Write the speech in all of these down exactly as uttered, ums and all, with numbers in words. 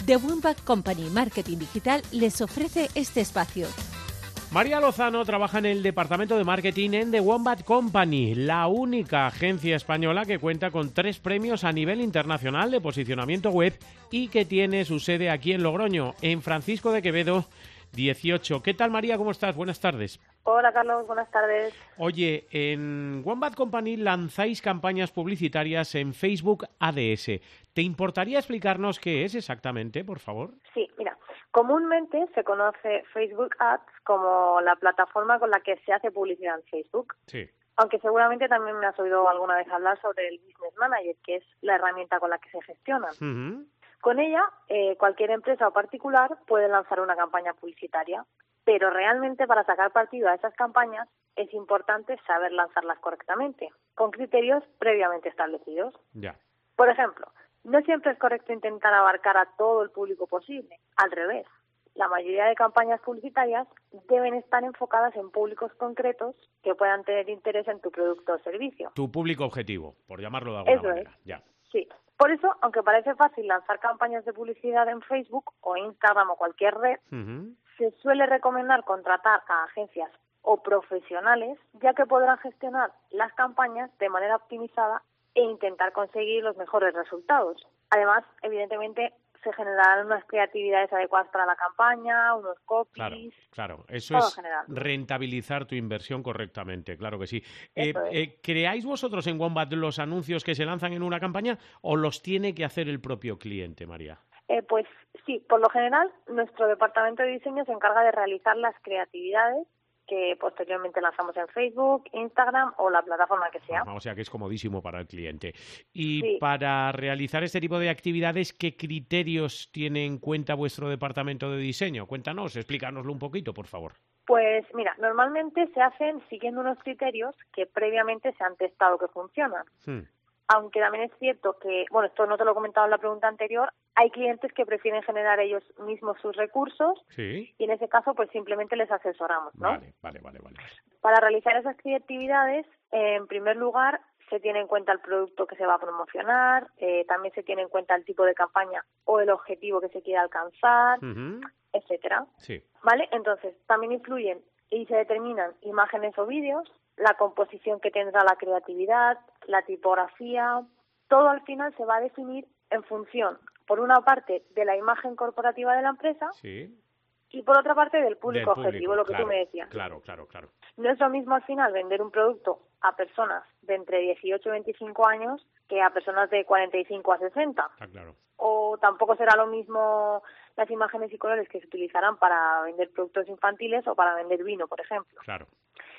The Wombat Company Marketing Digital les ofrece este espacio. María Lozano trabaja en el departamento de marketing en The Wombat Company, la única agencia española que cuenta con tres premios a nivel internacional de posicionamiento web y que tiene su sede aquí en Logroño, en Francisco de Quevedo dieciocho. ¿Qué tal, María? ¿Cómo estás? Buenas tardes. Hola, Carlos. Buenas tardes. Oye, en Wombat Company lanzáis campañas publicitarias en Facebook A D S. ¿Te importaría explicarnos qué es exactamente, por favor? Sí, mira, comúnmente se conoce Facebook Ads como la plataforma con la que se hace publicidad en Facebook. Sí. Aunque seguramente también me has oído alguna vez hablar sobre el Business Manager, que es la herramienta con la que se gestiona. Uh-huh. Con ella, eh, cualquier empresa o particular puede lanzar una campaña publicitaria, pero realmente para sacar partido a esas campañas es importante saber lanzarlas correctamente, con criterios previamente establecidos. Ya. Por ejemplo, no siempre es correcto intentar abarcar a todo el público posible. Al revés, la mayoría de campañas publicitarias deben estar enfocadas en públicos concretos que puedan tener interés en tu producto o servicio. Tu público objetivo, por llamarlo de alguna Eso manera. Es. Ya. Sí. Por eso, aunque parece fácil lanzar campañas de publicidad en Facebook o Instagram o cualquier red, Uh-huh. se suele recomendar contratar a agencias o profesionales, ya que podrán gestionar las campañas de manera optimizada e intentar conseguir los mejores resultados. Además, evidentemente, se generarán unas creatividades adecuadas para la campaña, unos copies... Claro, claro. Eso todo es general. rentabilizar tu inversión correctamente, claro que sí. Eh, Eso es. eh, ¿Creáis vosotros en Wombat los anuncios que se lanzan en una campaña o los tiene que hacer el propio cliente, María? Eh, pues sí, por lo general, nuestro departamento de diseño se encarga de realizar las creatividades que posteriormente lanzamos en Facebook, Instagram o la plataforma que sea. Ajá, o sea que es comodísimo para el cliente. Y Sí. para realizar este tipo de actividades, ¿qué criterios tiene en cuenta vuestro departamento de diseño? Cuéntanos, explícanoslo un poquito, por favor. Pues mira, normalmente se hacen siguiendo unos criterios que previamente se han testado que funcionan. Hmm. Aunque también es cierto que, bueno, esto no te lo he comentado en la pregunta anterior, hay clientes que prefieren generar ellos mismos sus recursos Sí. y en ese caso pues simplemente les asesoramos, ¿no? Vale, vale, vale, vale. Para realizar esas creatividades, eh, en primer lugar, se tiene en cuenta el producto que se va a promocionar, eh, también se tiene en cuenta el tipo de campaña o el objetivo que se quiere alcanzar, Uh-huh. etcétera. Sí. ¿Vale? Entonces, también influyen y se determinan imágenes o vídeos, la composición que tendrá la creatividad, la tipografía, todo al final se va a definir en función, por una parte, de la imagen corporativa de la empresa Sí. y por otra parte del público, Del público, objetivo, lo que claro, tú me decías. Claro, claro, claro. No es lo mismo al final vender un producto a personas de entre dieciocho y veinticinco años que a personas de cuarenta y cinco a sesenta. Está claro. O tampoco será lo mismo las imágenes y colores que se utilizarán para vender productos infantiles o para vender vino, por ejemplo. Claro.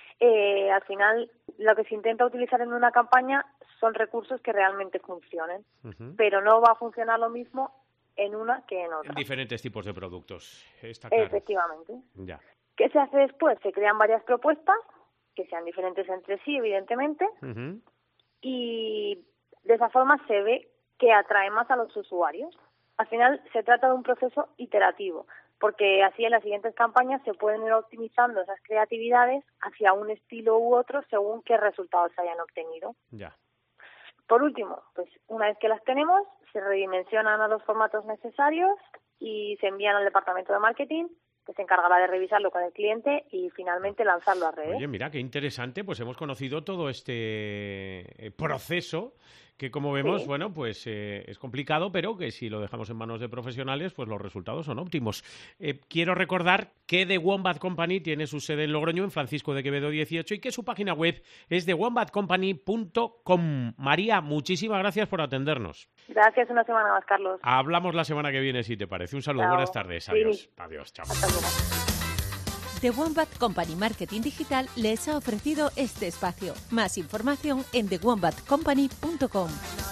Eh, al final, lo que se intenta utilizar en una campaña son recursos que realmente funcionen, Uh-huh. pero no va a funcionar lo mismo en una que en otra. En diferentes tipos de productos. Está claro. Efectivamente. Ya. ¿Qué se hace después? Se crean varias propuestas que sean diferentes entre sí, evidentemente, Uh-huh. y de esa forma se ve que atrae más a los usuarios. Al final se trata de un proceso iterativo, porque así en las siguientes campañas se pueden ir optimizando esas creatividades hacia un estilo u otro según qué resultados se hayan obtenido. Ya. Por último, pues una vez que las tenemos, se redimensionan a los formatos necesarios y se envían al departamento de marketing, que se encargará de revisarlo con el cliente y finalmente lanzarlo a redes. Oye, mira, qué interesante, pues hemos conocido todo este eh, proceso que, como vemos, Sí. bueno, pues eh, es complicado, pero que si lo dejamos en manos de profesionales, pues los resultados son óptimos. Eh, quiero recordar que The Wombat Company tiene su sede en Logroño, en Francisco de Quevedo dieciocho, y que su página web es the wombat company punto com. María, muchísimas gracias por atendernos. Gracias, una semana más, Carlos. Hablamos la semana que viene, si te parece. Un saludo, Chao. buenas tardes. Sí. Adiós. Adiós, chao. Hasta luego. The Wombat Company Marketing Digital les ha ofrecido este espacio. Más información en the wombat company punto com.